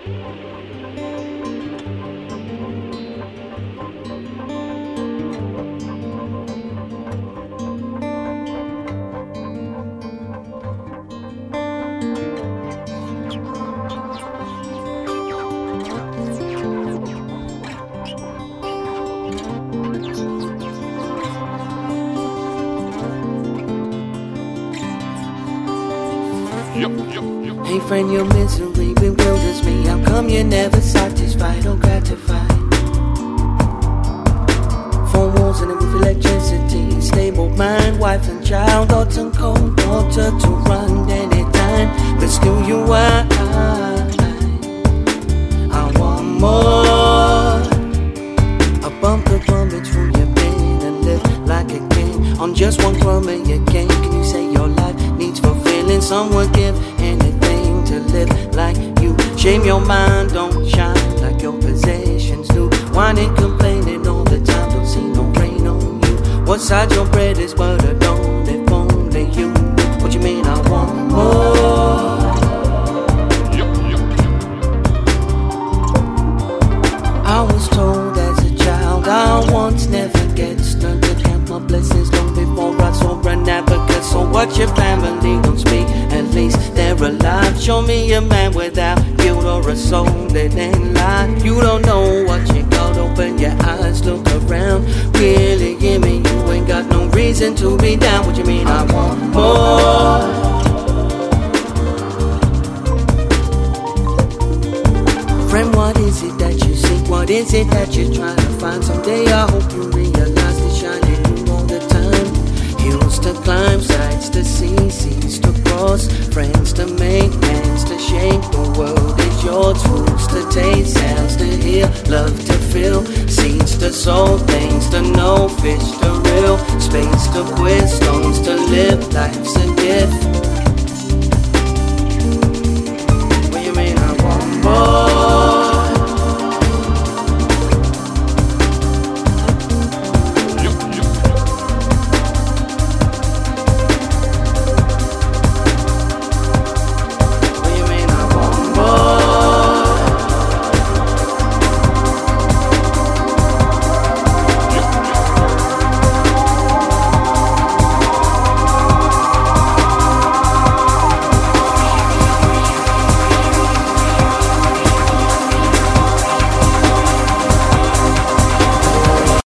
Hey friend, your misery bewilders me. How come you're never satisfied or gratified? Four walls and a roof, electricity, stable mind, wife and child, hot and cold water to run anytime. But still you I want more. A bumper bumping through your pain and live like a king on just one crumb of your game. Can you say your life needs fulfilling? Someone give anything to live like you. Shame your mind, don't shine like your possessions do. Whining, complaining all the time, don't see no rain on you. What side your bread is buttered on, if only you knew. What you mean I want more? I was told as a child I once never gets done to count my blessings long before I saw an advocate. So what your family don't speak, at least they're alive. Show me a man without guilt or a soul that ain't lie. You don't know what you got, open your eyes, look around. Really give me, you ain't got no reason to be down. What you mean I want more? Friend, what is it that you seek? What is it that you're trying to find? Someday I hope you realize it's shining you all the time. Hills to climb, sights to see, seas to cross, friends to make, hands to shake. The world is yours, foods to taste, sounds to hear, love to feel, seeds to sow, things to know, fish to reel, space to quit, stones to live. Life's a gift.